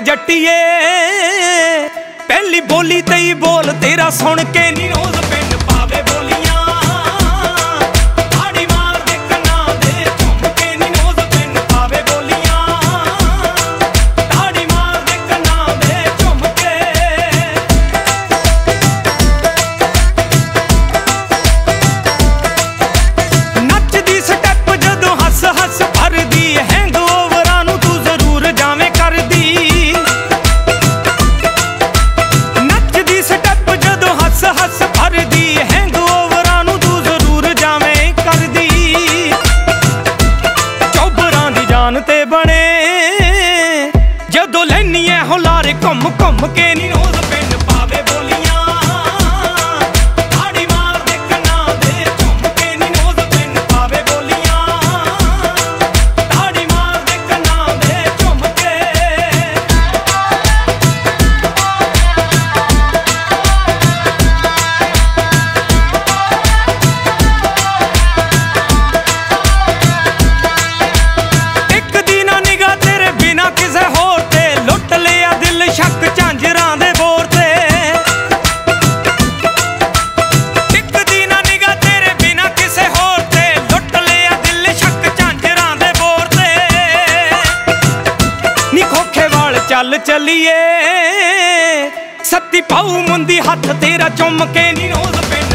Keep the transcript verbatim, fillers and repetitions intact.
जट्टिए पहली बोली तेई बोल तेरा सुन के नी रोज पिंड पावे बोलियां ते बने जदों लैनी है हुलारे घुम घुम के नी रोज पिंड पावे बोलियां ताड़ी मार दे कन्ना दे झुम के नी रोज पिंड पावे बोलियां ताड़ी मार दे कन्ना दे झुम के। चल चलिए सत्ती पाऊ मुंदी हथ तेरा चुम के नी रोज पिंड